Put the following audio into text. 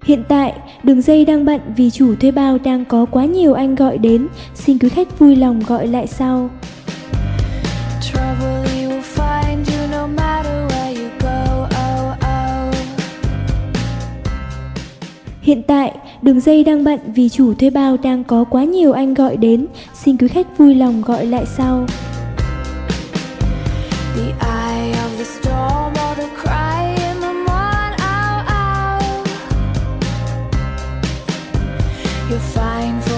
Hiện tại, đường dây đang bận vì chủ thuê bao đang có quá nhiều anh gọi đến, xin quý khách vui lòng gọi lại sau. Trouble you will find you no matter where you go. Oh, oh. Hiện tại, đường dây đang bận vì chủ thuê bao đang có quá nhiều anh gọi đến, xin quý khách vui lòng gọi lại sau. The eye of the storm or the cry in the morn. Oh, oh. You're fine for